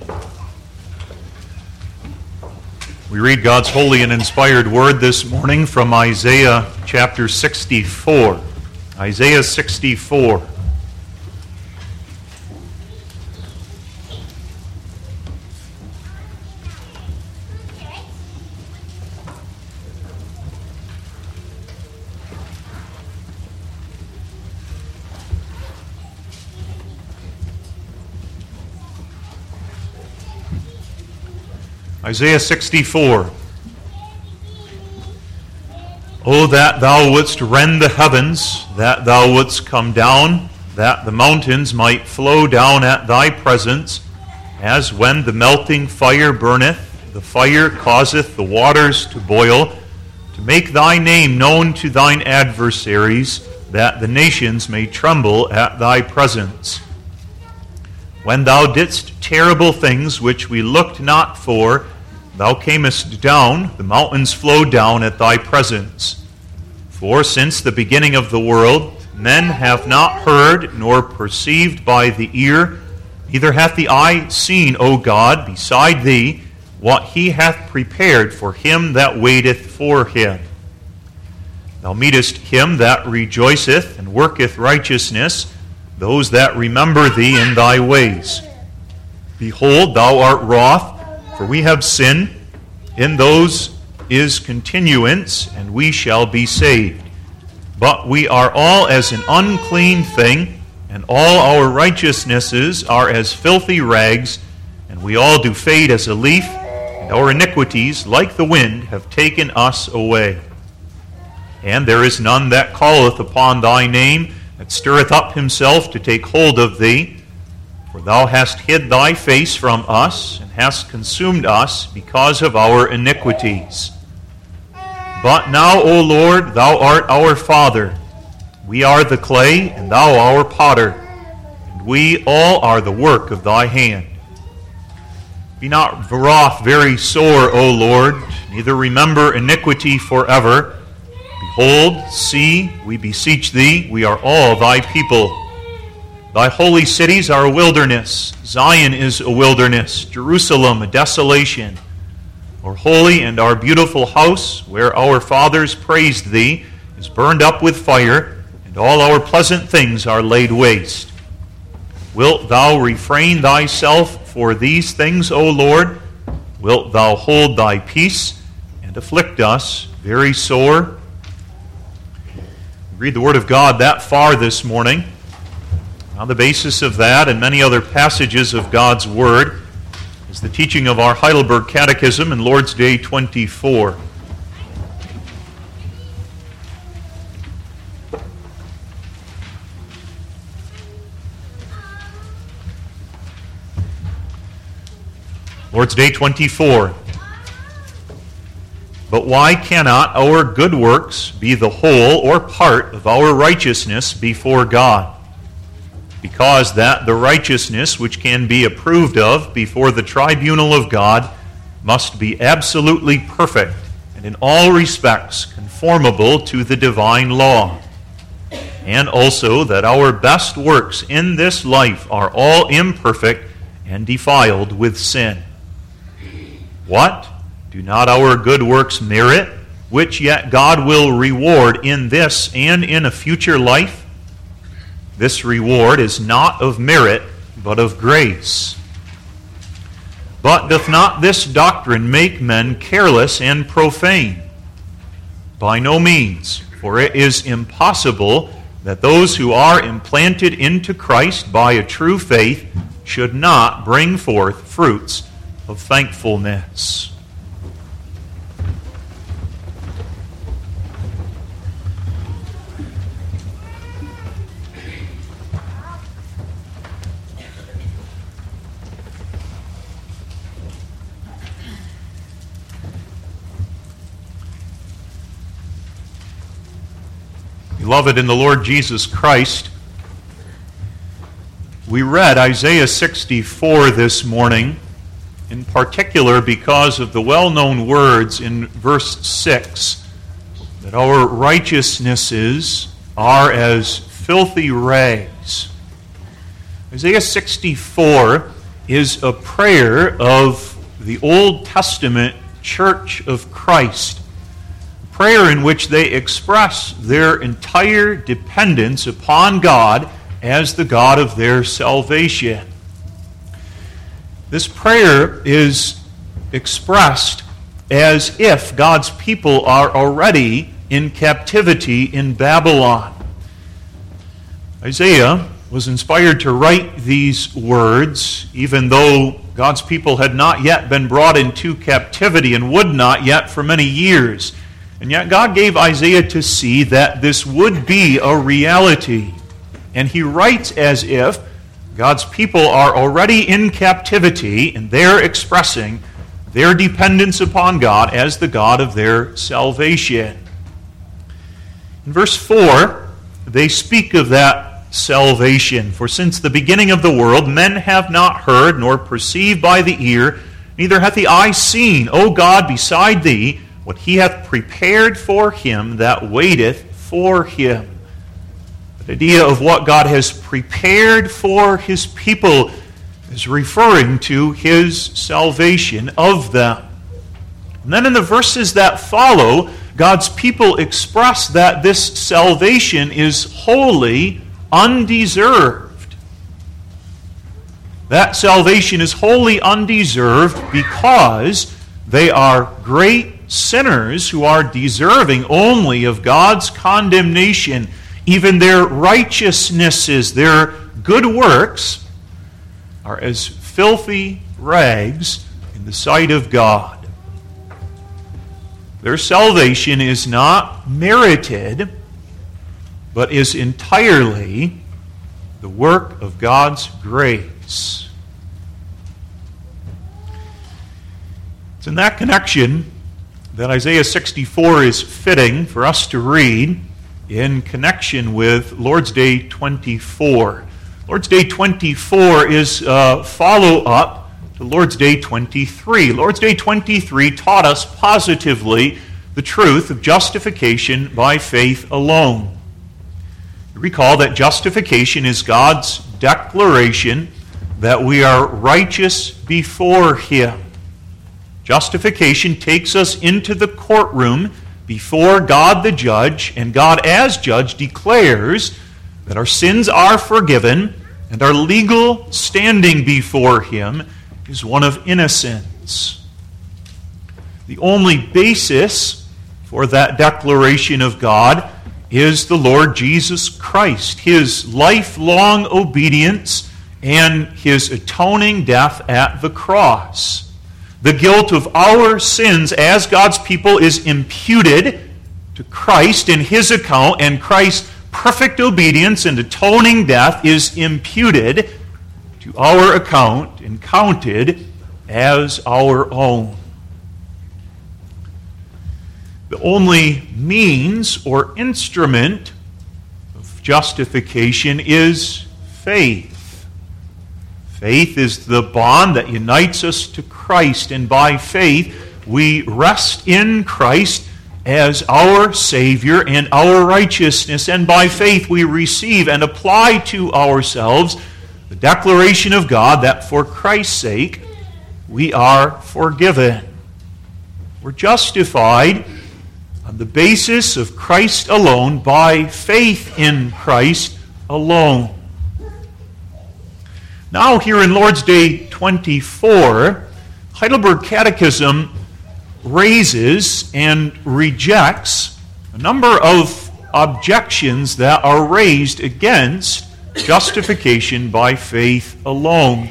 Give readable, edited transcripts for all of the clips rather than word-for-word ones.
We read God's holy and inspired word this morning from Isaiah chapter 64. Isaiah 64. Isaiah 64. O that thou wouldst rend the heavens, that thou wouldst come down, that the mountains might flow down at thy presence, as when the melting fire burneth, the fire causeth the waters to boil, to make thy name known to thine adversaries, that the nations may tremble at thy presence. When thou didst terrible things which we looked not for, thou camest down, the mountains flowed down at thy presence. For since the beginning of the world, men have not heard, nor perceived by the ear, neither hath the eye seen, O God, beside thee, what he hath prepared for him that waiteth for him. Thou meetest him that rejoiceth and worketh righteousness, those that remember thee in thy ways. Behold, thou art wroth, for we have sinned. In those is continuance, and we shall be saved. But we are all as an unclean thing, and all our righteousnesses are as filthy rags, and we all do fade as a leaf, and our iniquities, like the wind, have taken us away. And there is none that calleth upon thy name, that stirreth up himself to take hold of thee. For thou hast hid thy face from us, and hast consumed us because of our iniquities. But now, O Lord, thou art our Father. We are the clay, and thou our potter, and we all are the work of thy hand. Be not wroth very sore, O Lord, neither remember iniquity forever. Behold, see, we beseech thee, we are all thy people. Thy holy cities are a wilderness. Zion is a wilderness. Jerusalem a desolation. Our holy and our beautiful house, where our fathers praised thee, is burned up with fire, and all our pleasant things are laid waste. Wilt thou refrain thyself for these things, O Lord? Wilt thou hold thy peace and afflict us very sore? Read the Word of God that far this morning. On the basis of that and many other passages of God's Word is the teaching of our Heidelberg Catechism in Lord's Day 24. Lord's Day 24. But why cannot our good works be the whole or part of our righteousness before God? Because that the righteousness which can be approved of before the tribunal of God must be absolutely perfect and in all respects conformable to the divine law. And also that our best works in this life are all imperfect and defiled with sin. What? Do not our good works merit, which yet God will reward in this and in a future life? This reward is not of merit, but of grace. But doth not this doctrine make men careless and profane? By no means, for it is impossible that those who are implanted into Christ by a true faith should not bring forth fruits of thankfulness. Beloved in the Lord Jesus Christ, we read Isaiah 64 this morning, in particular because of the well-known words in verse 6, that our righteousnesses are as filthy rags. Isaiah 64 is a prayer of the Old Testament Church of Christ. A prayer in which they express their entire dependence upon God as the God of their salvation. This prayer is expressed as if God's people are already in captivity in Babylon. Isaiah was inspired to write these words, even though God's people had not yet been brought into captivity and would not yet for many years. And yet God gave Isaiah to see that this would be a reality. And he writes as if God's people are already in captivity, and they're expressing their dependence upon God as the God of their salvation. In verse 4, they speak of that salvation. For since the beginning of the world, men have not heard, nor perceived by the ear, neither hath the eye seen, O God, beside thee, what he hath prepared for him that waiteth for him. The idea of what God has prepared for his people is referring to his salvation of them. And then in the verses that follow, God's people express that this salvation is wholly undeserved. That salvation is wholly undeserved because they are great sinners who are deserving only of God's condemnation. Even their righteousnesses, their good works, are as filthy rags in the sight of God. Their salvation is not merited, but is entirely the work of God's grace. It's in that connection that Isaiah 64 is fitting for us to read in connection with Lord's Day 24. Lord's Day 24 is a follow-up to Lord's Day 23. Lord's Day 23 taught us positively the truth of justification by faith alone. Recall that justification is God's declaration that we are righteous before him. Justification takes us into the courtroom before God the judge, and God as judge declares that our sins are forgiven and our legal standing before him is one of innocence. The only basis for that declaration of God is the Lord Jesus Christ, his lifelong obedience and his atoning death at the cross. The guilt of our sins as God's people is imputed to Christ in his account, and Christ's perfect obedience and atoning death is imputed to our account and counted as our own. The only means or instrument of justification is faith. Faith is the bond that unites us to Christ, and by faith we rest in Christ as our Savior and our righteousness, and by faith we receive and apply to ourselves the declaration of God that for Christ's sake we are forgiven. We're justified on the basis of Christ alone, by faith in Christ alone. Now here in Lord's Day 24, Heidelberg Catechism raises and rejects a number of objections that are raised against justification by faith alone.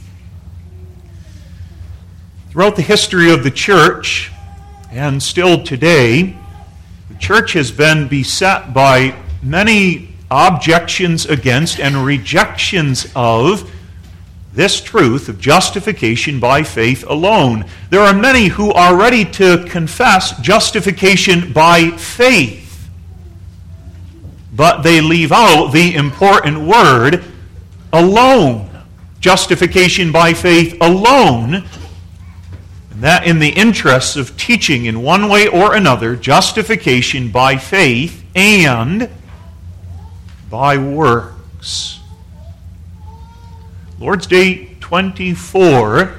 Throughout the history of the church, and still today, the church has been beset by many objections against and rejections of this truth of justification by faith alone. There are many who are ready to confess justification by faith, but they leave out the important word alone. Justification by faith alone. And that in the interests of teaching in one way or another, justification by faith and by works. Lord's Day 24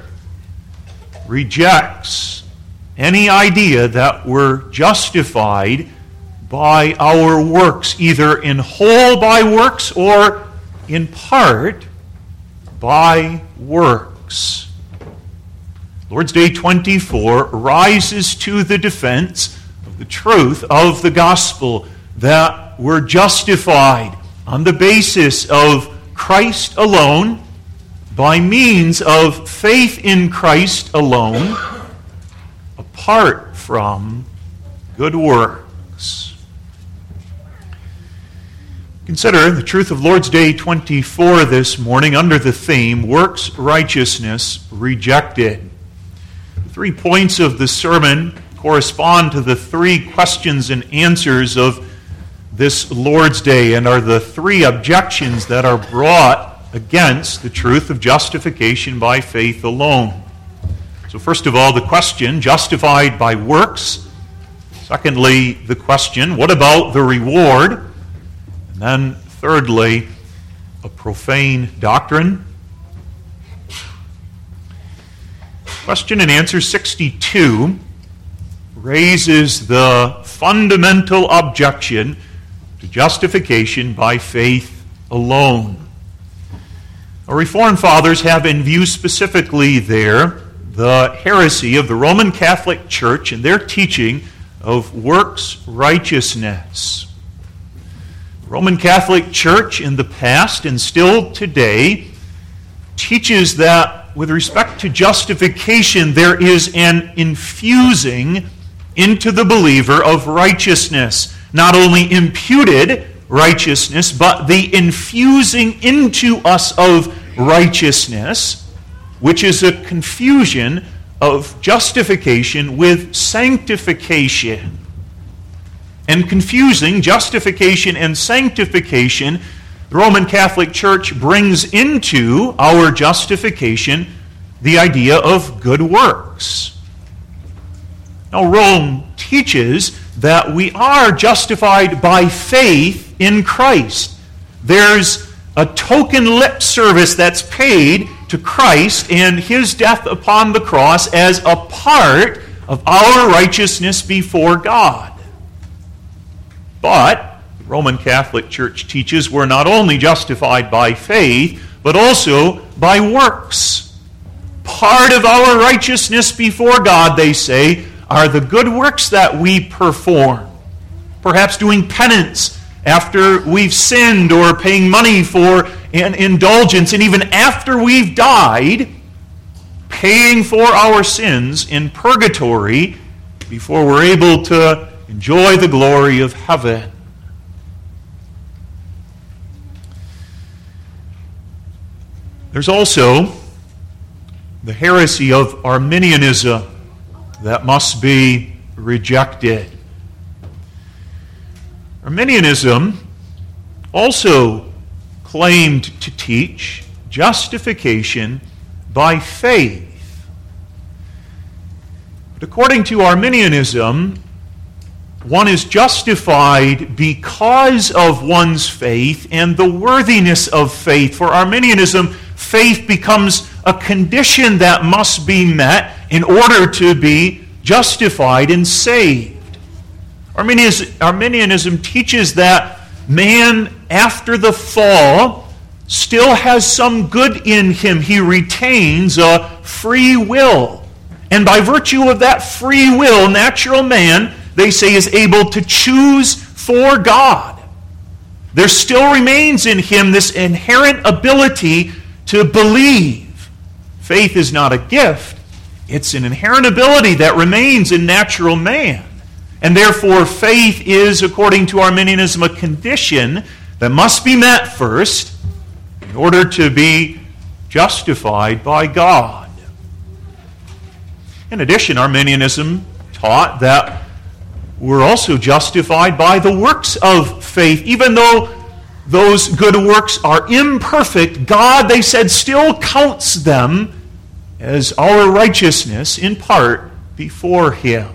rejects any idea that we're justified by our works, either in whole by works or in part by works. Lord's Day 24 rises to the defense of the truth of the gospel that we're justified on the basis of Christ alone, by means of faith in Christ alone, apart from good works. Consider the truth of Lord's Day 24 this morning under the theme, Works Righteousness Rejected. The 3 points of the sermon correspond to the 3 questions and answers of this Lord's Day and are the 3 objections that are brought against the truth of justification by faith alone. So first of all, the question, justified by works. Secondly, the question, what about the reward? And then thirdly, a profane doctrine. Question and answer 62 raises the fundamental objection to justification by faith alone. Our Reformed Fathers have in view specifically there the heresy of the Roman Catholic Church and their teaching of works righteousness. The Roman Catholic Church in the past and still today teaches that with respect to justification there is an infusing into the believer of righteousness, not only imputed righteousness, but the infusing into us of righteousness, which is a confusion of justification with sanctification. And confusing justification and sanctification, the Roman Catholic Church brings into our justification the idea of good works. Now, Rome teaches that we are justified by faith in Christ. There's a token lip service that's paid to Christ and his death upon the cross as a part of our righteousness before God. But the Roman Catholic Church teaches we're not only justified by faith, but also by works. Part of our righteousness before God, they say, are the good works that we perform. Perhaps doing penance after we've sinned or paying money for an indulgence, and even after we've died, paying for our sins in purgatory before we're able to enjoy the glory of heaven. There's also the heresy of Arminianism that must be rejected. Arminianism also claimed to teach justification by faith. But according to Arminianism, one is justified because of one's faith and the worthiness of faith. For Arminianism, faith becomes a condition that must be met in order to be justified and saved. Arminianism teaches that man, after the fall, still has some good in him. He retains a free will. And by virtue of that free will, natural man, they say, is able to choose for God. There still remains in him this inherent ability to believe. Faith is not a gift. It's an inherent ability that remains in natural man. And therefore, faith is, according to Arminianism, a condition that must be met first in order to be justified by God. In addition, Arminianism taught that we're also justified by the works of faith. Even though those good works are imperfect, God, they said, still counts them as our righteousness in part before Him.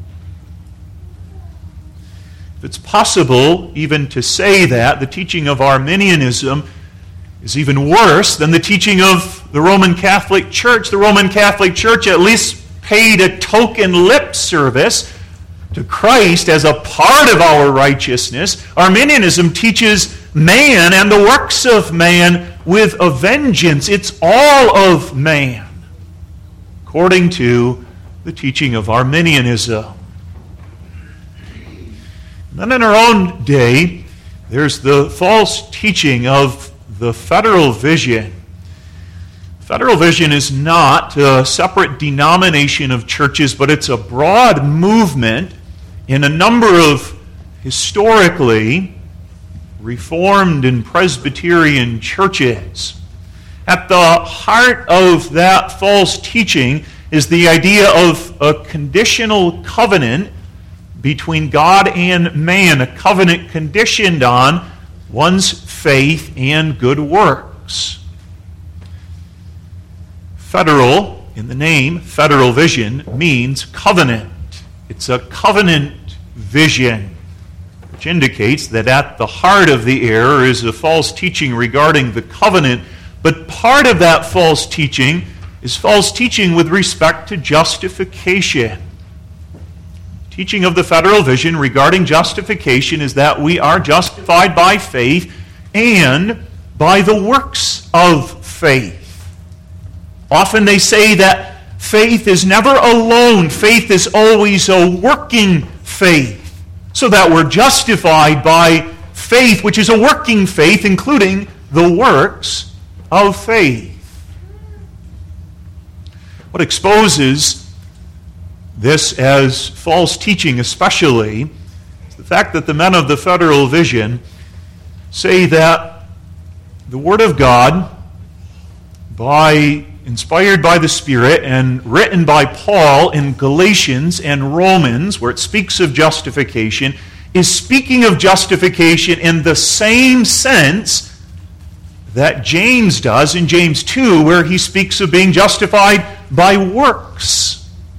If it's possible even to say that, the teaching of Arminianism is even worse than the teaching of the Roman Catholic Church. The Roman Catholic Church at least paid a token lip service to Christ as a part of our righteousness. Arminianism teaches man and the works of man with a vengeance. It's all of man, according to the teaching of Arminianism. And then in our own day, there's the false teaching of the federal vision. Federal vision is not a separate denomination of churches, but it's a broad movement in a number of historically Reformed and Presbyterian churches. At the heart of that false teaching is the idea of a conditional covenant between God and man, a covenant conditioned on one's faith and good works. Federal, in the name, federal vision, means covenant. It's a covenant vision, which indicates that at the heart of the error is a false teaching regarding the covenant, but part of that false teaching is false teaching with respect to justification. Teaching of the federal vision regarding justification is that we are justified by faith and by the works of faith. Often they say that faith is never alone. Faith is always a working faith. So that we're justified by faith, which is a working faith, including the works of faith. What exposes this as false teaching especially is the fact that the men of the federal vision say that the Word of God, inspired by the Spirit and written by Paul in Galatians and Romans, where it speaks of justification, is speaking of justification in the same sense that James does in James 2, where he speaks of being justified by works.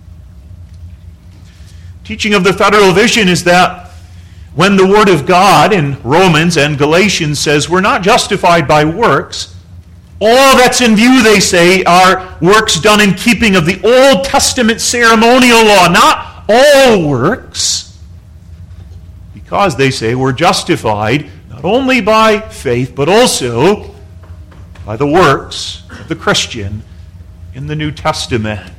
Teaching of the federal vision is that when the Word of God in Romans and Galatians says we're not justified by works, all that's in view, they say, are works done in keeping of the Old Testament ceremonial law, not all works, because they say we're justified not only by faith, but also by the works of the Christian in the New Testament.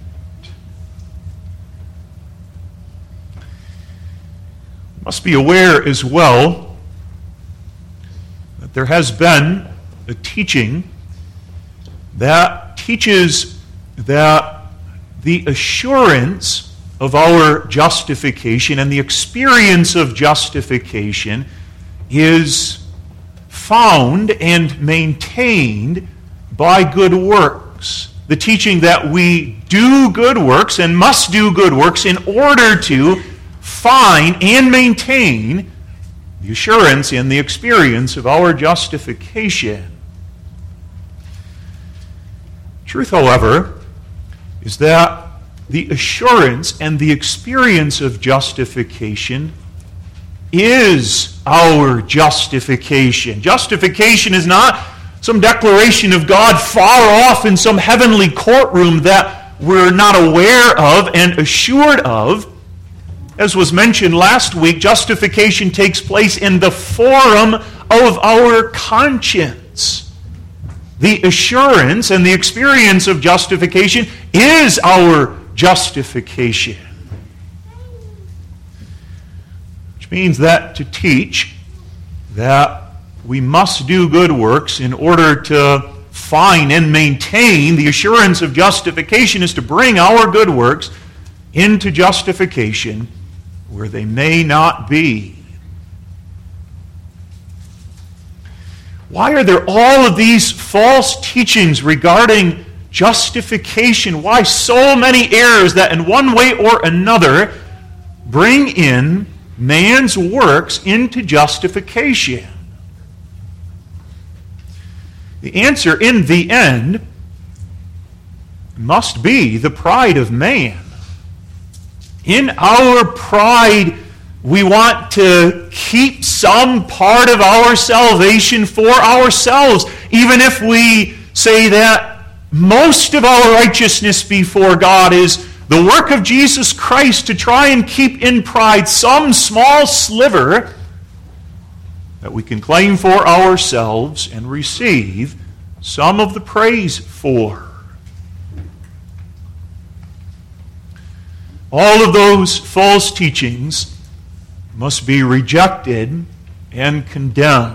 You must be aware as well that there has been a teaching that teaches that the assurance of our justification and the experience of justification is found and maintained by good works. The teaching that we do good works and must do good works in order to find and maintain the assurance and the experience of our justification. Truth, however, is that the assurance and the experience of justification is our justification. Justification is not some declaration of God far off in some heavenly courtroom that we're not aware of and assured of. As was mentioned last week, justification takes place in the forum of our conscience. The assurance and the experience of justification is our justification. Which means that to teach that we must do good works in order to find and maintain the assurance of justification is to bring our good works into justification where they may not be. Why are there all of these false teachings regarding justification? Why so many errors that in one way or another bring in man's works into justification? The answer in the end must be the pride of man. In our pride, we want to keep some part of our salvation for ourselves, even if we say that most of our righteousness before God is the work of Jesus Christ to try and keep in pride some small sliver that we can claim for ourselves and receive some of the praise for. All of those false teachings must be rejected and condemned.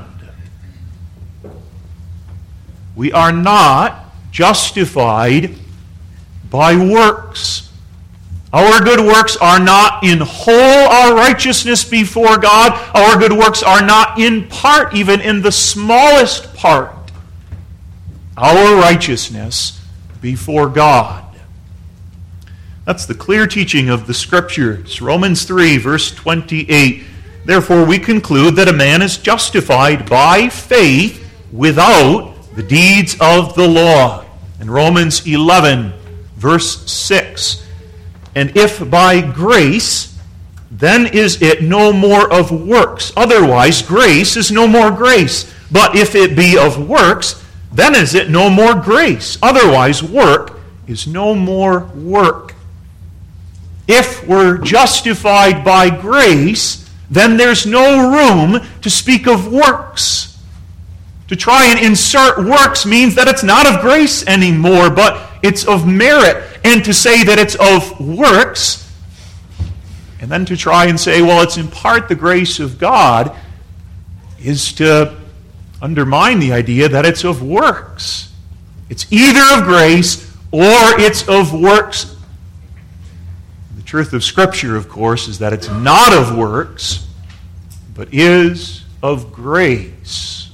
We are not justified by works. Our good works are not in whole our righteousness before God. Our good works are not in part, even in the smallest part, our righteousness before God. That's the clear teaching of the Scriptures. Romans 3, verse 28. Therefore we conclude that a man is justified by faith without the deeds of the law. In Romans 11, verse 6. And if by grace, then is it no more of works. Otherwise, grace is no more grace. But if it be of works, then is it no more grace. Otherwise, work is no more work. If we're justified by grace, then there's no room to speak of works. To try and insert works means that it's not of grace anymore, but it's of merit. And to say that it's of works, and then to try and say, well, it's in part the grace of God, is to undermine the idea that it's of works. It's either of grace or it's of works. The truth of Scripture, of course, is that it's not of works, but is of grace.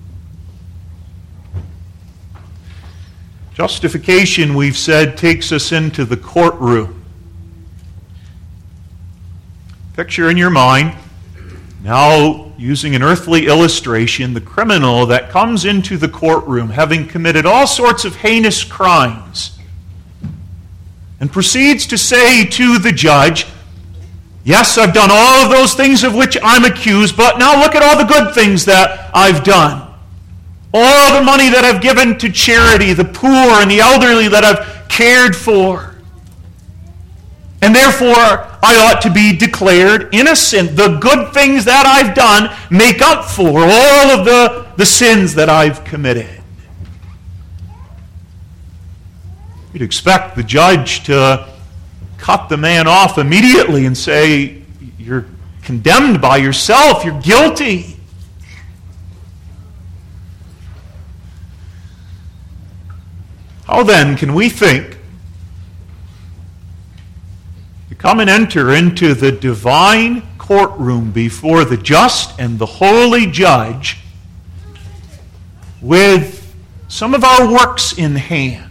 Justification, we've said, takes us into the courtroom. Picture in your mind, now using an earthly illustration, the criminal that comes into the courtroom having committed all sorts of heinous crimes and proceeds to say to the judge, yes, I've done all of those things of which I'm accused, but now look at all the good things that I've done. All the money that I've given to charity, the poor and the elderly that I've cared for. And therefore, I ought to be declared innocent. The good things that I've done make up for all of the sins that I've committed. You'd expect the judge to cut the man off immediately and say, you're condemned by yourself, you're guilty. How then can we think to come and enter into the divine courtroom before the just and the holy judge with some of our works in hand?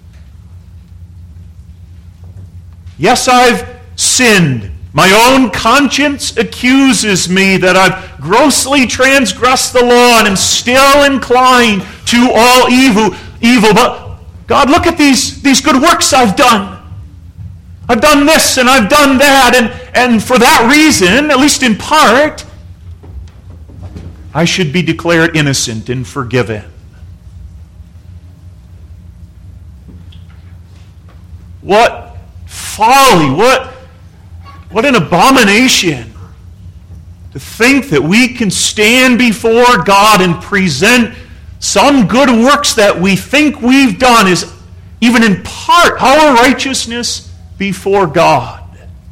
Yes, I've sinned. My own conscience accuses me that I've grossly transgressed the law and am still inclined to all evil. But God, look at these good works I've done. I've done this and I've done that, and for that reason, at least in part, I should be declared innocent and forgiven. What folly, what an abomination to think that we can stand before God and present some good works that we think we've done is even in part our righteousness before God.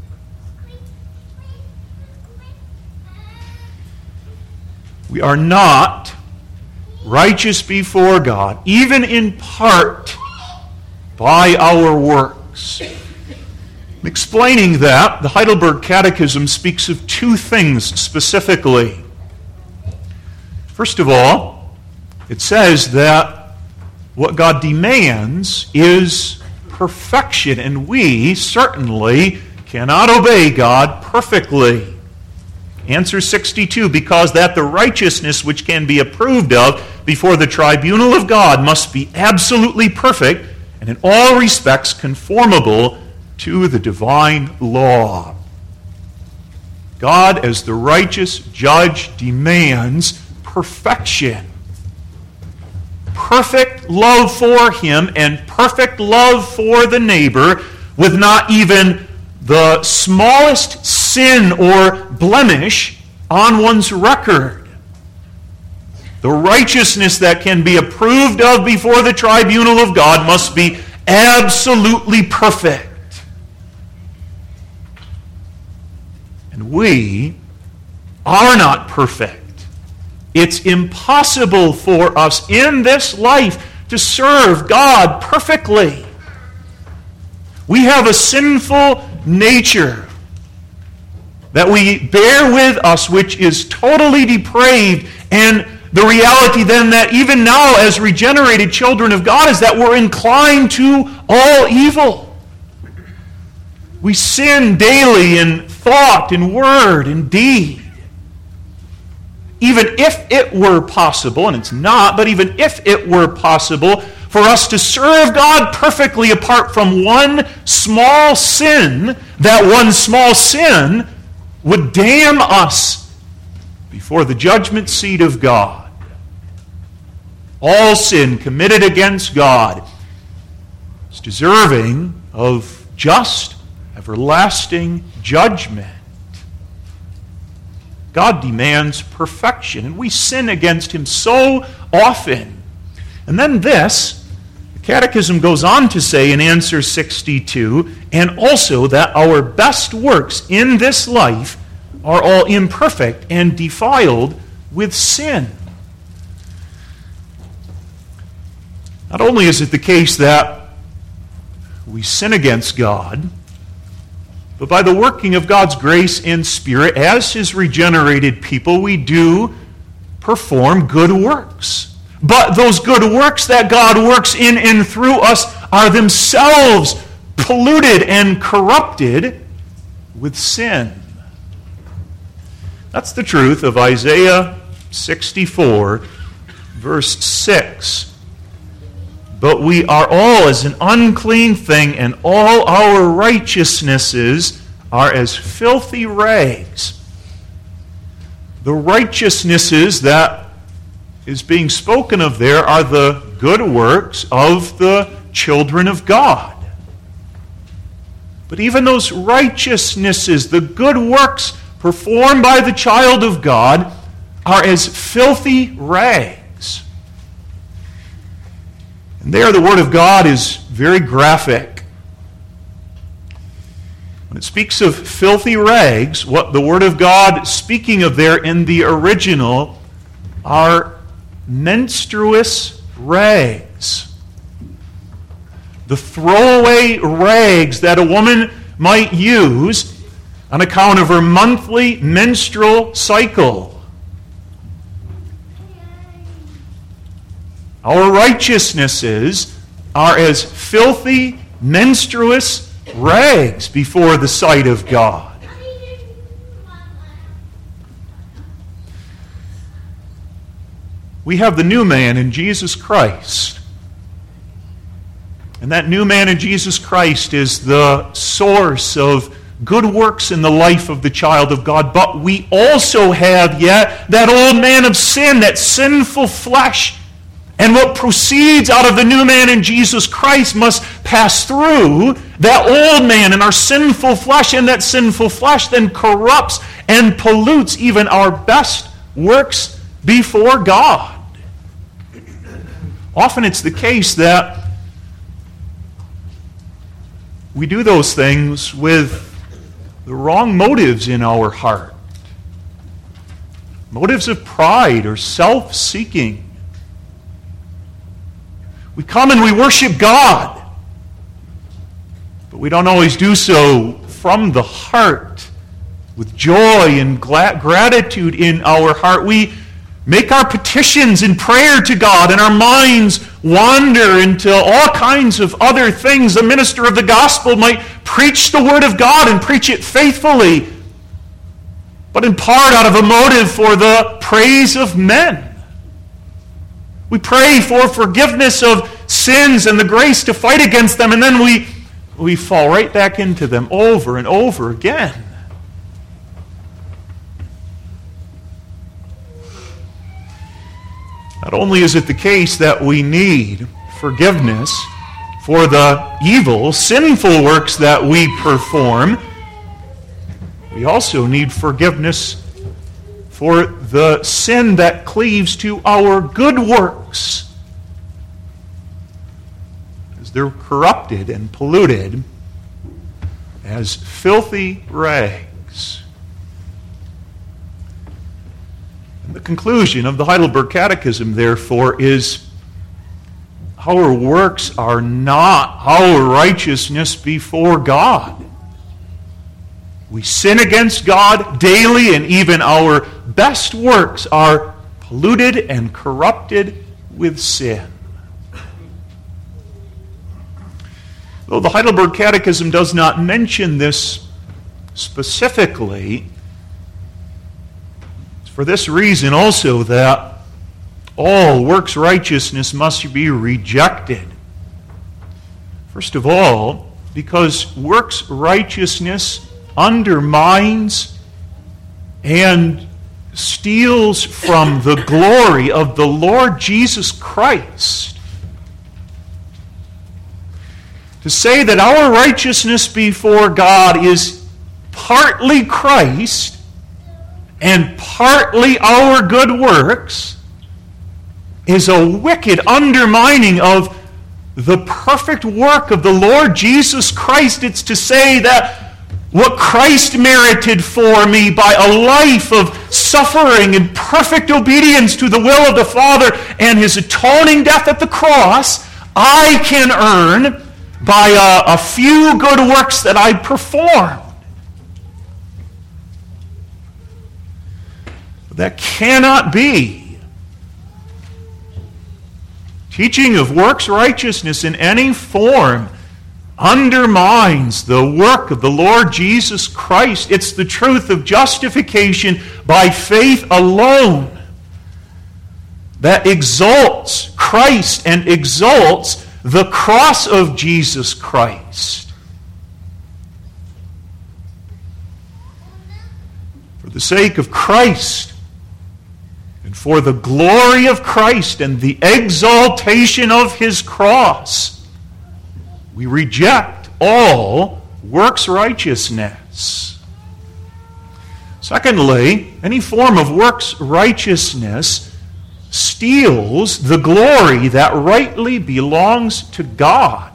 We are not righteous before God, even in part by our works. In explaining that, the Heidelberg Catechism speaks of two things specifically. First of all, it says that what God demands is perfection, and we certainly cannot obey God perfectly. Answer 62, because that the righteousness which can be approved of before the tribunal of God must be absolutely perfect and in all respects conformable to the divine law. God, as the righteous judge, demands perfection. perfect love for him and perfect love for the neighbor with not even the smallest sin or blemish on one's record. The righteousness that can be approved of before the tribunal of God must be absolutely perfect. And we are not perfect. It's impossible for us in this life to serve God perfectly. We have a sinful nature that we bear with us, which is totally depraved. And the reality then that even now, as regenerated children of God, is that we're inclined to all evil. We sin daily in thought, in word, in deed. Even if it were possible, and it's not, but even if it were possible for us to serve God perfectly apart from one small sin, that one small sin would damn us before the judgment seat of God. All sin committed against God is deserving of just, everlasting judgment. God demands perfection, and we sin against him so often. And then this, the Catechism goes on to say in answer 62, and also that our best works in this life are all imperfect and defiled with sin. Not only is it the case that we sin against God, but by the working of God's grace and Spirit, as his regenerated people, we do perform good works. But those good works that God works in and through us are themselves polluted and corrupted with sin. That's the truth of Isaiah 64, verse 6. But we are all as an unclean thing, and all our righteousnesses are as filthy rags. The righteousnesses that is being spoken of there are the good works of the children of God. But even those righteousnesses, the good works performed by the child of God, are as filthy rags. And there the Word of God is very graphic. When it speaks of filthy rags, what the Word of God speaking of there in the original are menstruous rags. The throwaway rags that a woman might use on account of her monthly menstrual cycle. Our righteousnesses are as filthy, menstruous rags before the sight of God. We have the new man in Jesus Christ. And that new man in Jesus Christ is the source of good works in the life of the child of God. But we also have yet that old man of sin, that sinful flesh. And what proceeds out of the new man in Jesus Christ must pass through that old man and our sinful flesh, and that sinful flesh then corrupts and pollutes even our best works before God. Often it's the case that we do those things with the wrong motives in our heart. Motives of pride or self-seeking. We come and we worship God, but we don't always do so from the heart, with joy and gratitude in our heart. We make our petitions in prayer to God, and our minds wander into all kinds of other things. The minister of the gospel might preach the word of God and preach it faithfully, but in part out of a motive for the praise of men. We pray for forgiveness of sins and the grace to fight against them, and then we fall right back into them over and over again. Not only is it the case that we need forgiveness for the evil, sinful works that we perform, we also need forgiveness for the sin that cleaves to our good works, as they're corrupted and polluted as filthy rags. And the conclusion of the Heidelberg Catechism, therefore, is our works are not our righteousness before God. We sin against God daily, and even our best works are polluted and corrupted with sin. Though the Heidelberg Catechism does not mention this specifically, it's for this reason also that all works righteousness must be rejected. First of all, because works righteousness undermines and steals from the glory of the Lord Jesus Christ. To say that our righteousness before God is partly Christ and partly our good works is a wicked undermining of the perfect work of the Lord Jesus Christ. It's to say that what Christ merited for me by a life of suffering and perfect obedience to the will of the Father and His atoning death at the cross, I can earn by a few good works that I performed. That cannot be. Teaching of works righteousness in any form undermines the work of the Lord Jesus Christ. It's the truth of justification by faith alone that exalts Christ and exalts the cross of Jesus Christ. For the sake of Christ, and for the glory of Christ and the exaltation of His cross, we reject all works righteousness. Secondly, any form of works righteousness steals the glory that rightly belongs to God.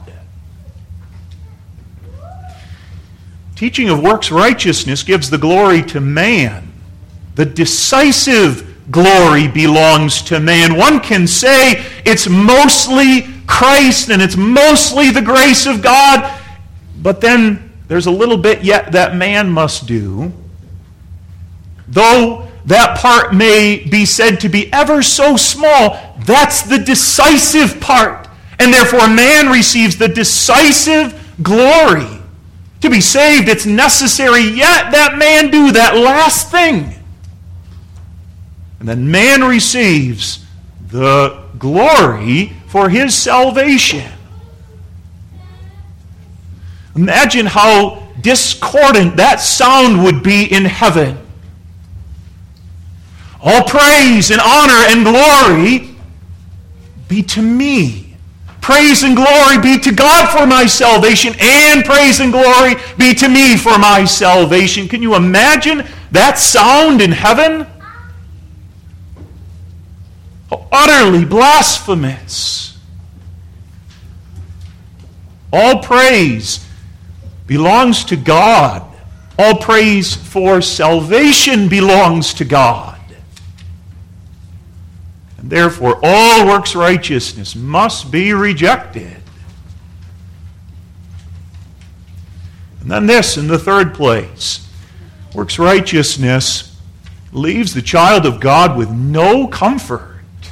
Teaching of works righteousness gives the glory to man. The decisive glory belongs to man. One can say it's mostly Christ and it's mostly the grace of God, but then there's a little bit yet that man must do. Though that part may be said to be ever so small, that's the decisive part. And therefore man receives the decisive glory. To be saved, it's necessary yet that man do that last thing. And then man receives the glory for his salvation. Imagine how discordant that sound would be in heaven. All praise and honor and glory be to me. Praise and glory be to God for my salvation, and praise and glory be to me for my salvation. Can you imagine that sound in heaven? How utterly blasphemous. All praise belongs to God. All praise for salvation belongs to God. And therefore, all works righteousness must be rejected. And then this, in the third place, works righteousness leaves the child of God with no comfort.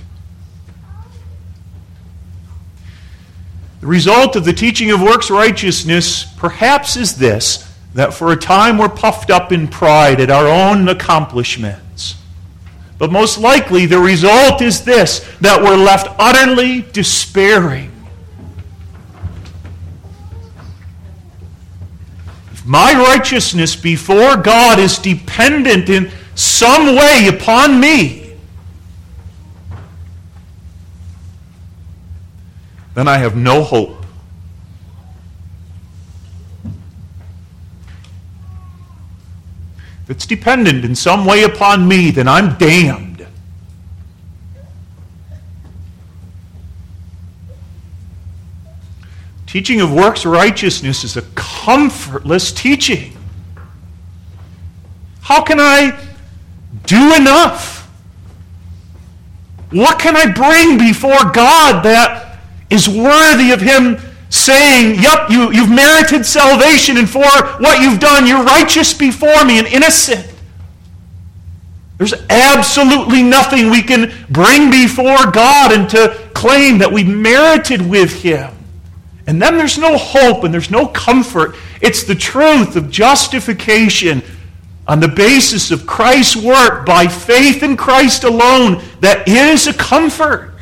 The result of the teaching of works righteousness perhaps is this, that for a time we're puffed up in pride at our own accomplishments. But most likely the result is this, that we're left utterly despairing. If my righteousness before God is dependent in some way upon me, then I have no hope. If it's dependent in some way upon me, then I'm damned. Teaching of works righteousness is a comfortless teaching. How can I do enough? What can I bring before God that is worthy of Him saying, yep, you've merited salvation, and for what you've done, you're righteous before me and innocent? There's absolutely nothing we can bring before God and to claim that we merited with Him. And then there's no hope and there's no comfort. It's the truth of justification on the basis of Christ's work by faith in Christ alone that is a comfort.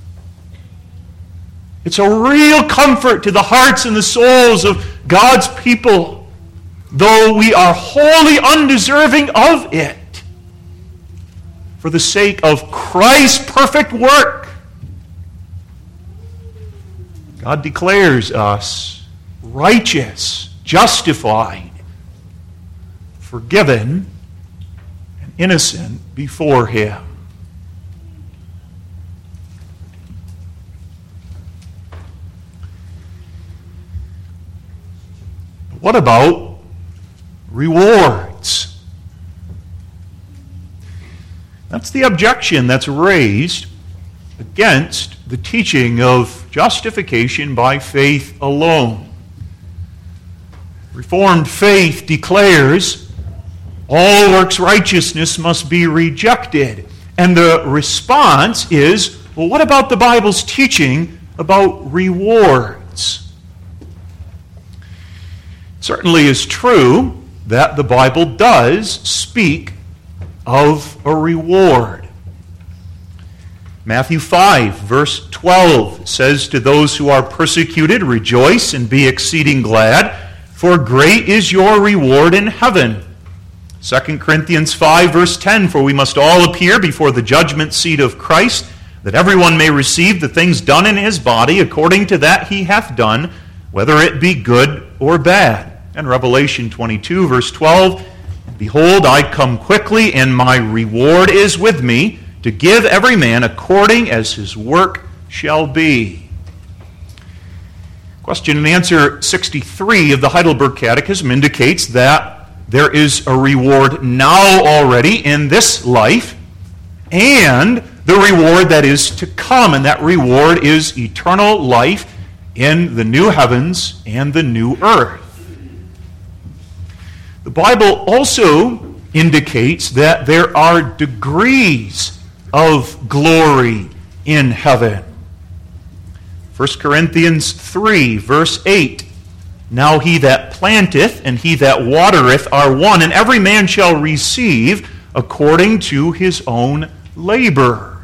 It's a real comfort to the hearts and the souls of God's people, though we are wholly undeserving of it, for the sake of Christ's perfect work. God declares us righteous, justified, forgiven, and innocent before Him. What about rewards? That's the objection that's raised against the teaching of justification by faith alone. Reformed faith declares all works righteousness must be rejected. And the response is, well, what about the Bible's teaching about rewards? It certainly is true that the Bible does speak of a reward. Matthew 5, verse 12 says, to those who are persecuted, rejoice and be exceeding glad, for great is your reward in heaven. 2 Corinthians 5, verse 10, for we must all appear before the judgment seat of Christ, that everyone may receive the things done in his body according to that he hath done, whether it be good or bad. And Revelation 22, verse 12, behold, I come quickly, and my reward is with me, to give every man according as his work shall be. Question and answer 63 of the Heidelberg Catechism indicates that there is a reward now already in this life, and the reward that is to come, and that reward is eternal life in the new heavens and the new earth. The Bible also indicates that there are degrees of glory in heaven. 1 Corinthians 3, verse 8, now he that planteth and he that watereth are one, and every man shall receive according to his own labor.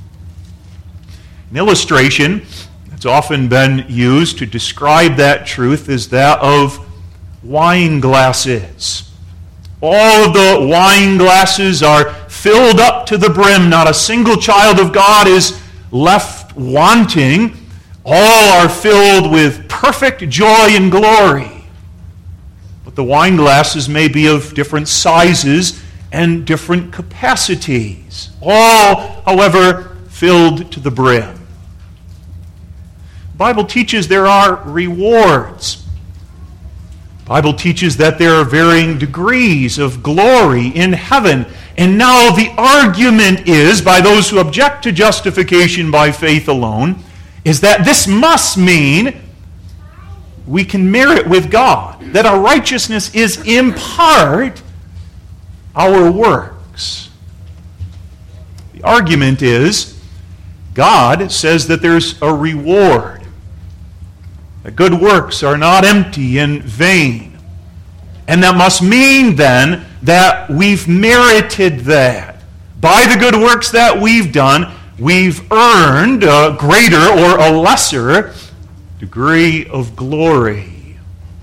An illustration that's often been used to describe that truth is that of wine glasses. All of the wine glasses are filled up to the brim. Not a single child of God is left wanting. All are filled with perfect joy and glory. But the wine glasses may be of different sizes and different capacities. All, however, filled to the brim. The Bible teaches there are rewards. The Bible teaches that there are varying degrees of glory in heaven. And now the argument is, by those who object to justification by faith alone, is that this must mean we can merit with God, that our righteousness is in part our works. The argument is, God says that there's a reward. That good works are not empty and vain. And that must mean then that we've merited that. By the good works that we've done, we've earned a greater or a lesser degree of glory.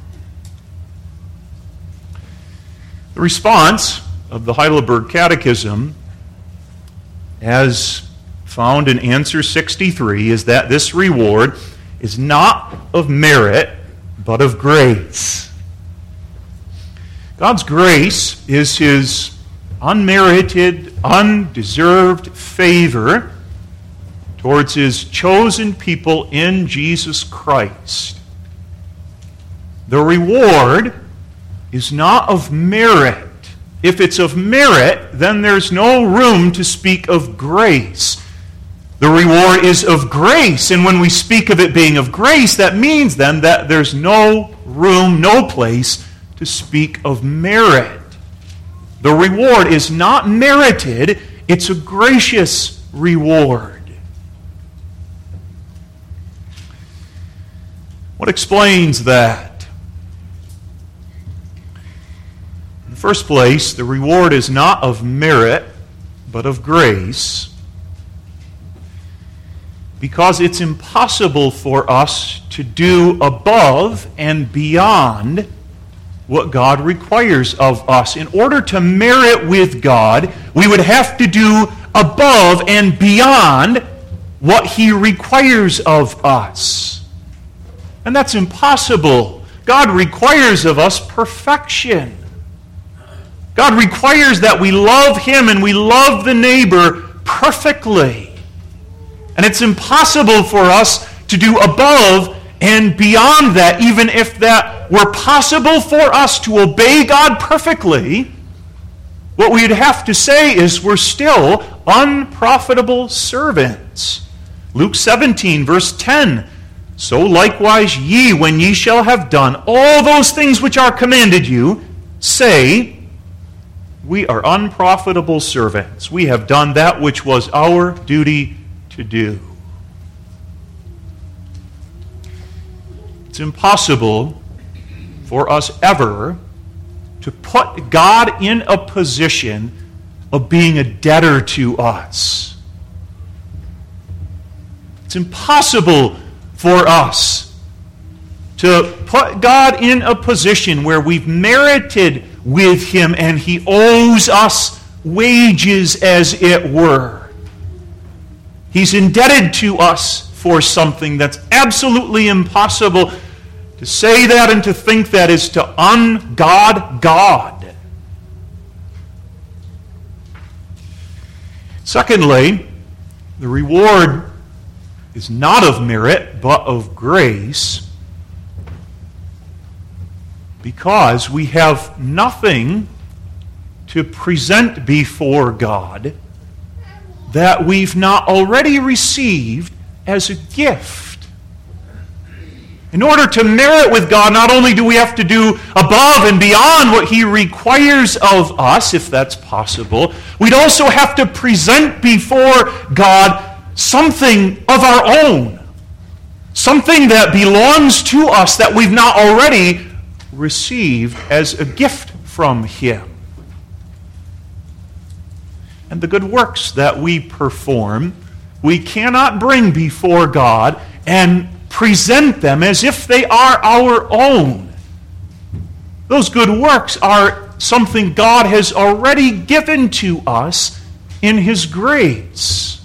The response of the Heidelberg Catechism, as found in answer 63, is that this reward is not of merit, but of grace. God's grace is His unmerited, undeserved favor towards His chosen people in Jesus Christ. The reward is not of merit. If it's of merit, then there's no room to speak of grace. The reward is of grace, and when we speak of it being of grace, that means then that there's no room, no place to speak of merit. The reward is not merited, it's a gracious reward. What explains that? In the first place, the reward is not of merit, but of grace, because it's impossible for us to do above and beyond what God requires of us. In order to merit with God, we would have to do above and beyond what He requires of us. And that's impossible. God requires of us perfection. God requires that we love Him and we love the neighbor perfectly. And it's impossible for us to do above and beyond that, even if that were possible for us to obey God perfectly. What we'd have to say is we're still unprofitable servants. Luke 17, verse 10, "So likewise ye, when ye shall have done all those things which are commanded you, say, we are unprofitable servants. We have done that which was our duty to do." It's impossible for us ever to put God in a position of being a debtor to us. It's impossible for us to put God in a position where we've merited with Him and He owes us wages, as it were. He's indebted to us for something. That's absolutely impossible. To say that and to think that is to ungod God. Secondly, the reward is not of merit, but of grace, because we have nothing to present before God that we've not already received as a gift. In order to merit with God, not only do we have to do above and beyond what He requires of us, if that's possible, we'd also have to present before God something of our own, something that belongs to us that we've not already received as a gift from Him. And the good works that we perform, we cannot bring before God and present them as if they are our own. Those good works are something God has already given to us in His grace.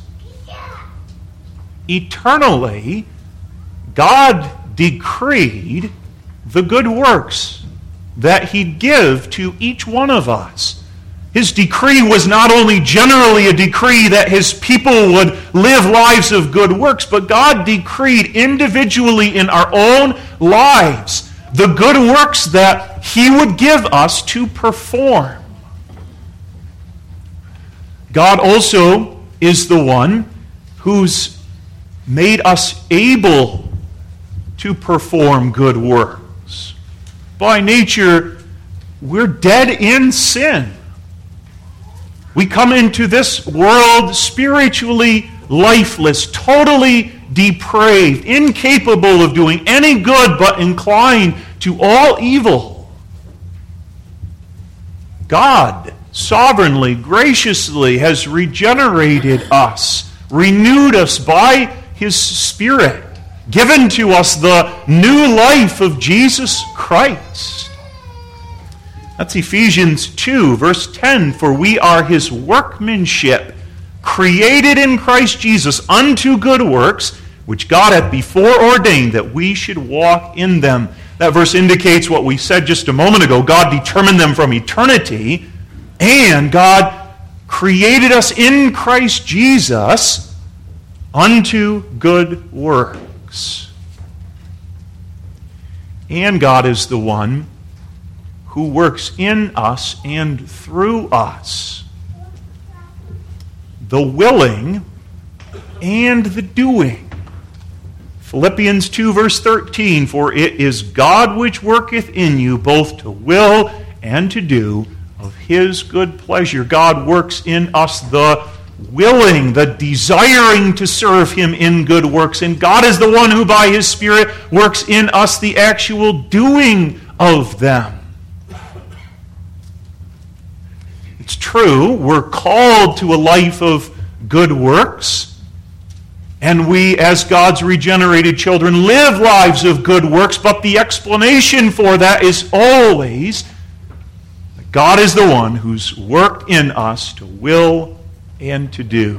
Eternally, God decreed the good works that He'd give to each one of us. His decree was not only generally a decree that His people would live lives of good works, but God decreed individually in our own lives the good works that He would give us to perform. God also is the one who's made us able to perform good works. By nature, we're dead in sin. We come into this world spiritually lifeless, totally depraved, incapable of doing any good, but inclined to all evil. God sovereignly, graciously has regenerated us, renewed us by His Spirit, given to us the new life of Jesus Christ. That's Ephesians 2, verse 10. "For we are His workmanship, created in Christ Jesus unto good works, which God hath before ordained that we should walk in them. That verse indicates what we said just a moment ago. God determined them from eternity, and God created us in Christ Jesus unto good works. And God is the one who works in us and through us, the willing and the doing. Philippians 2 verse 13, for it is God which worketh in you both to will and to do of his good pleasure. God works in us the willing, the desiring to serve him in good works. And God is the one who by his Spirit works in us the actual doing of them. It's true, we're called to a life of good works. And we, as God's regenerated children, live lives of good works. But the explanation for that is always that God is the one who's worked in us to will and to do.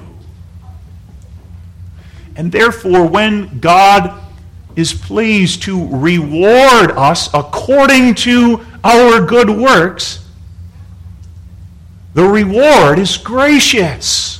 And therefore, when God is pleased to reward us according to our good works, the reward is gracious.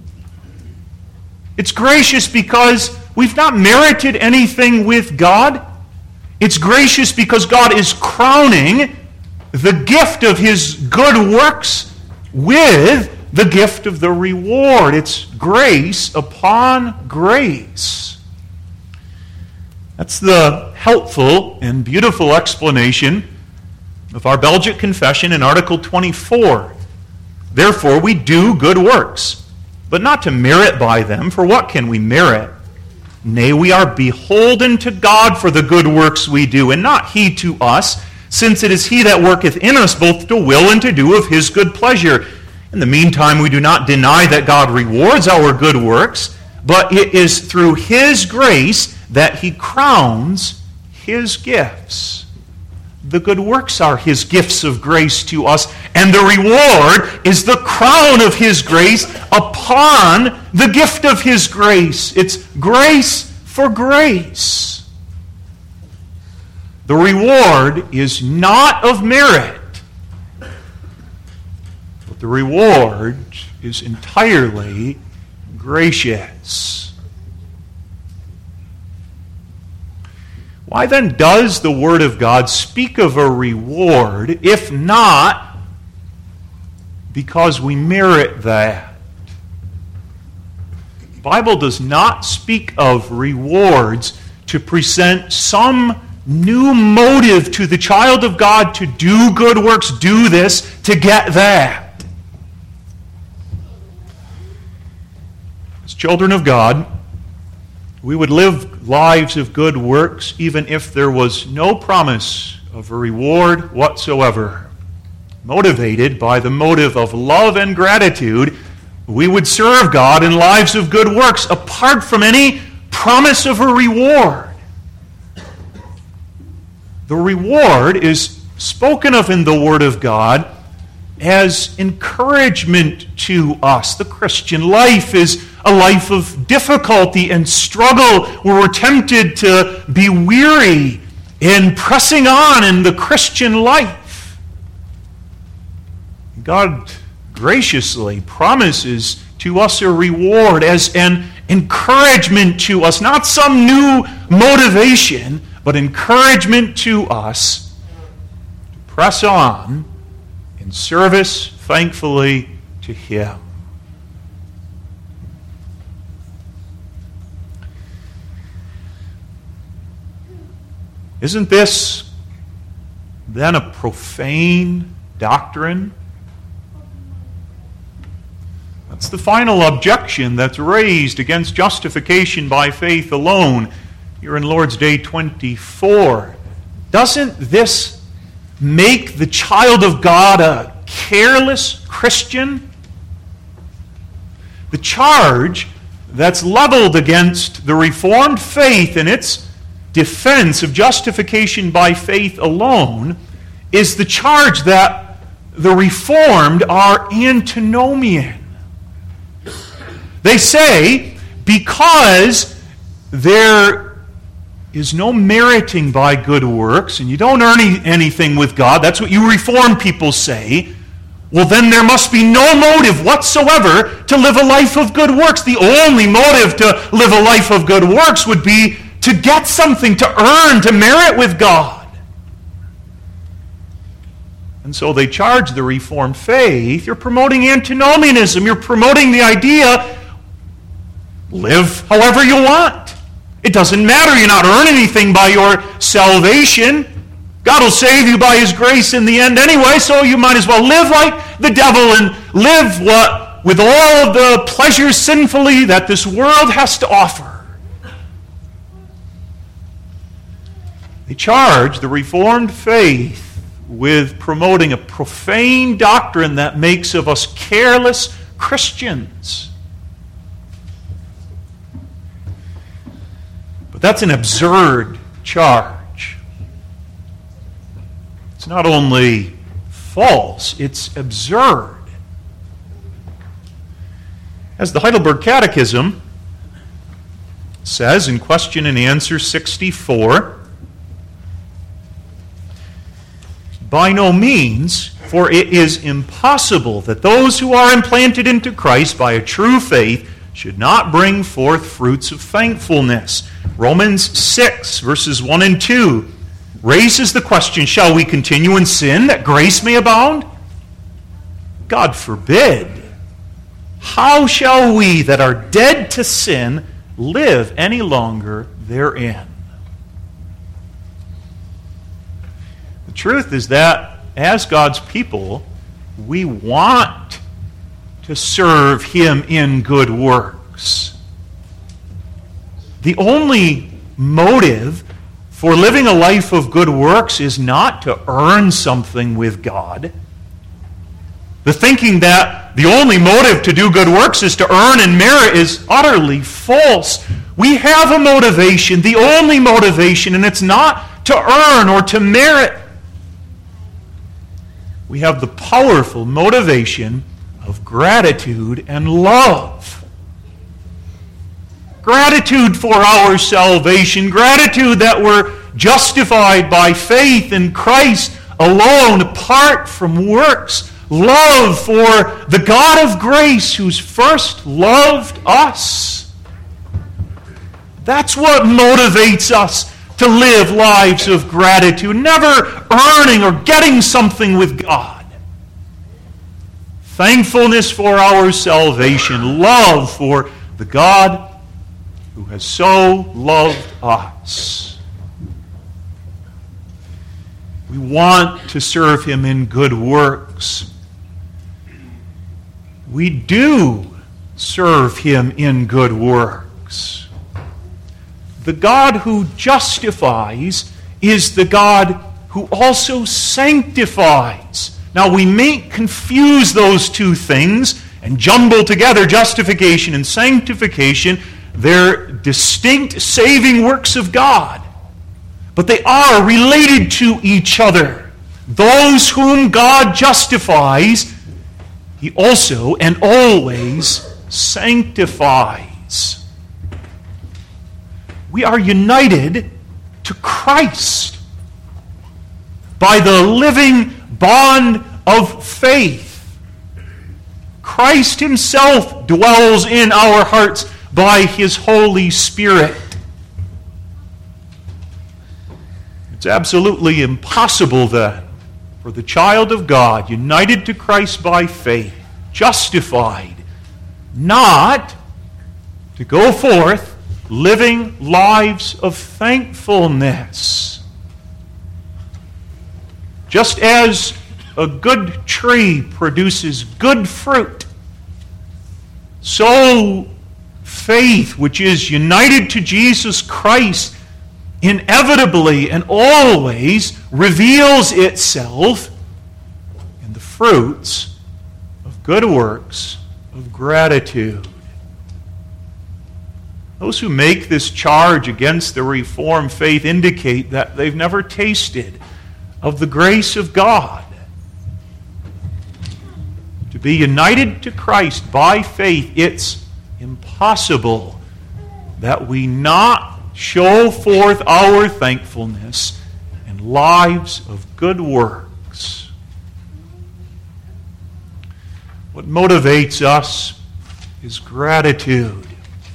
It's gracious because we've not merited anything with God. It's gracious because God is crowning the gift of his good works with the gift of the reward. It's grace upon grace. That's the helpful and beautiful explanation of our Belgic Confession in Article 24. Therefore, we do good works, but not to merit by them, for what can we merit? Nay, we are beholden to God for the good works we do, and not he to us, since it is he that worketh in us both to will and to do of his good pleasure. In the meantime, we do not deny that God rewards our good works, but it is through his grace that he crowns his gifts. The good works are his gifts of grace to us, and the reward is the crown of his grace upon the gift of his grace. It's grace for grace. The reward is not of merit, but the reward is entirely gracious. Why then does the Word of God speak of a reward, if not because we merit that? The Bible does not speak of rewards to present some new motive to the child of God to do good works, do this, to get that. As children of God, we would live lives of good works even if there was no promise of a reward whatsoever. Motivated by the motive of love and gratitude, we would serve God in lives of good works apart from any promise of a reward. The reward is spoken of in the Word of God as encouragement to us. The Christian life is a life of difficulty and struggle where we're tempted to be weary in pressing on in the Christian life. God graciously promises to us a reward as an encouragement to us, not some new motivation, but encouragement to us to press on in service, thankfully, to him. Isn't this then a profane doctrine? That's the final objection that's raised against justification by faith alone here in Lord's Day 24. Doesn't this make the child of God a careless Christian? The charge that's leveled against the Reformed faith and its defense of justification by faith alone is the charge that the Reformed are antinomian. They say because there is no meriting by good works, and you don't earn anything with God, that's what you Reformed people say, well, then there must be no motive whatsoever to live a life of good works. The only motive to live a life of good works would be to get something, to earn, to merit with God. And so they charge the Reformed faith, you're promoting antinomianism, you're promoting the idea, live however you want. It doesn't matter, you're not earning anything by your salvation. God will save you by His grace in the end anyway, so you might as well live like the devil and live with all of the pleasures sinfully that this world has to offer. They charge the Reformed faith with promoting a profane doctrine that makes of us careless Christians. But that's an absurd charge. It's not only false, it's absurd. As the Heidelberg Catechism says in Question and Answer 64, by no means, for it is impossible that those who are implanted into Christ by a true faith should not bring forth fruits of thankfulness. Romans 6, verses 1 and 2 raises the question, shall we continue in sin that grace may abound? God forbid. How shall we that are dead to sin live any longer therein? The truth is that as God's people, we want to serve Him in good works. The only motive for living a life of good works is not to earn something with God. The thinking that the only motive to do good works is to earn and merit is utterly false. We have a motivation, the only motivation, and it's not to earn or to merit. We have the powerful motivation of gratitude and love. Gratitude for our salvation, gratitude that we're justified by faith in Christ alone, apart from works. Love for the God of grace who's first loved us. That's what motivates us to live lives of gratitude, never earning or getting something with God. Thankfulness for our salvation, love for the God who has so loved us. We want to serve Him in good works. We do serve Him in good works. The God who justifies is the God who also sanctifies. Now, we may confuse those two things and jumble together justification and sanctification. They're distinct saving works of God, but they are related to each other. Those whom God justifies, He also and always sanctifies. We are united to Christ by the living bond of faith. Christ Himself dwells in our hearts by His Holy Spirit. It's absolutely impossible then for the child of God, united to Christ by faith, justified, not to go forth living lives of thankfulness. Just as a good tree produces good fruit, so faith, which is united to Jesus Christ, inevitably and always reveals itself in the fruits of good works of gratitude. Those who make this charge against the Reformed faith indicate that they've never tasted of the grace of God. To be united to Christ by faith, it's impossible that we not show forth our thankfulness in lives of good works. What motivates us is gratitude.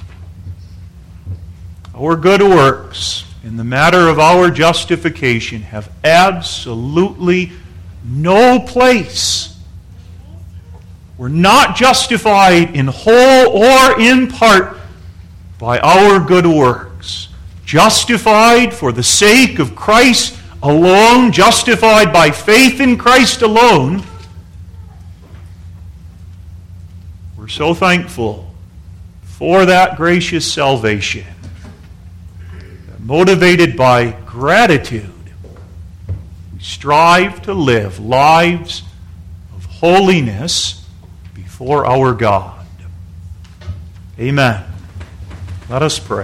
Our good works in the matter of our justification have absolutely no place. We're not justified in whole or in part by our good works. Justified for the sake of Christ alone, justified by faith in Christ alone. We're so thankful for that gracious salvation. Motivated by gratitude, we strive to live lives of holiness before our God. Amen. Let us pray.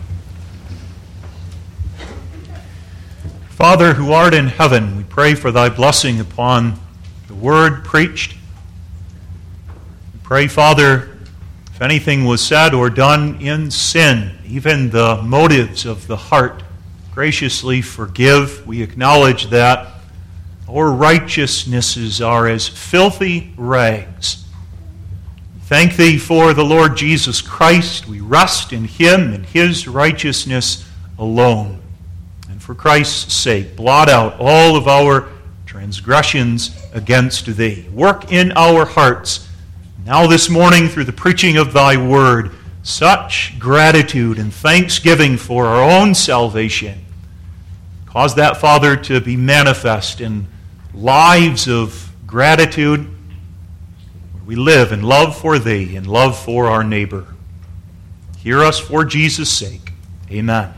Father, who art in heaven, we pray for thy blessing upon the word preached. We pray, Father, if anything was said or done in sin, even the motives of the heart, graciously forgive. We acknowledge that our righteousnesses are as filthy rags. Thank thee for the Lord Jesus Christ. We rest in him and his righteousness alone. And for Christ's sake, blot out all of our transgressions against thee. Work in our hearts now this morning through the preaching of thy word, such gratitude and thanksgiving for our own salvation. Cause that, Father, to be manifest in lives of gratitude where we live in love for thee and love for our neighbor. Hear us for Jesus' sake. Amen.